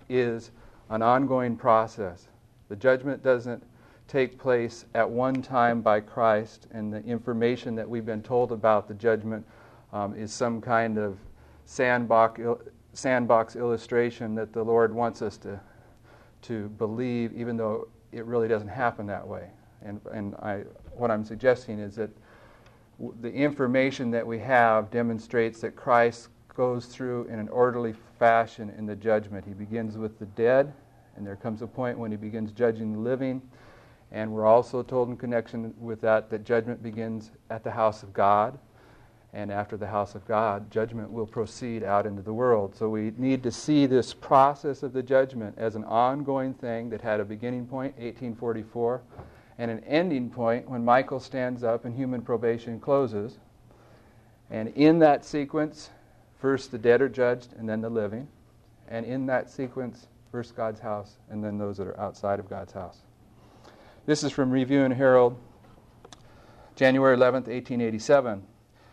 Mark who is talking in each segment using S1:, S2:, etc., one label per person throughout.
S1: is an ongoing process. The judgment doesn't take place at one time by Christ, and the information that we've been told about the judgment is some kind of sandbox illustration that the Lord wants us to believe, even though it really doesn't happen that way. And what I'm suggesting is that the information that we have demonstrates that Christ goes through in an orderly fashion in the judgment. He begins with the dead, and there comes a point when he begins judging the living. And we're also told in connection with that judgment begins at the house of God. And after the house of God, judgment will proceed out into the world. So we need to see this process of the judgment as an ongoing thing that had a beginning point, 1844, and an ending point when Michael stands up and human probation closes. And in that sequence, first the dead are judged and then the living. And in that sequence, first God's house and then those that are outside of God's house. This is from Review and Herald, January 11th, 1887.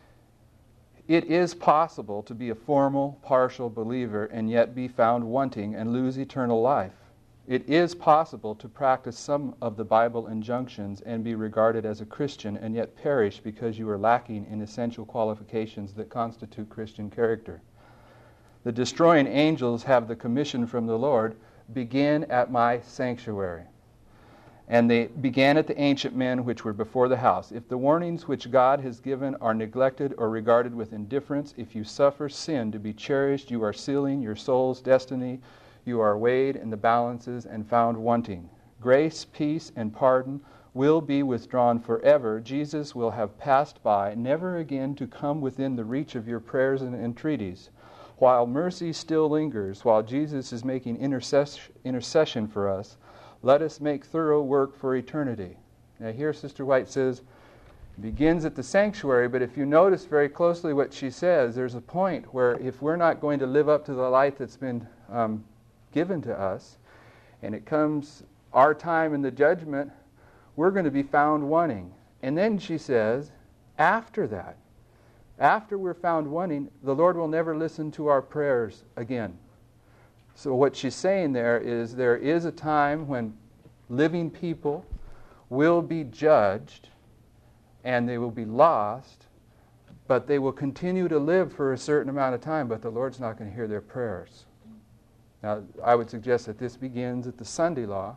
S1: It is possible to be a formal, partial believer and yet be found wanting and lose eternal life. It is possible to practice some of the Bible injunctions and be regarded as a Christian and yet perish because you are lacking in essential qualifications that constitute Christian character. The destroying angels have the commission from the Lord, begin at my sanctuary. And they began at the ancient men which were before the house. If the warnings which God has given are neglected or regarded with indifference, if you suffer sin to be cherished, you are sealing your soul's destiny. You are weighed in the balances and found wanting. Grace, peace, and pardon will be withdrawn forever. Jesus will have passed by, never again to come within the reach of your prayers and entreaties. While mercy still lingers, while Jesus is making intercession for us, let us make thorough work for eternity. Now here Sister White says, it begins at the sanctuary, but if you notice very closely what she says, there's a point where if we're not going to live up to the light that's been given to us, and it comes our time in the judgment, we're going to be found wanting. And then she says, after that, after we're found wanting, the Lord will never listen to our prayers again. So what she's saying there is a time when living people will be judged and they will be lost, but they will continue to live for a certain amount of time, but the Lord's not going to hear their prayers. Now, I would suggest that this begins at the Sunday law,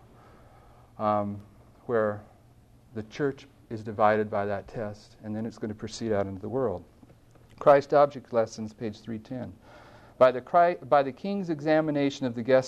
S1: where the church is divided by that test, and then it's going to proceed out into the world. Christ Object Lessons, page 310. By the king's examination of the guest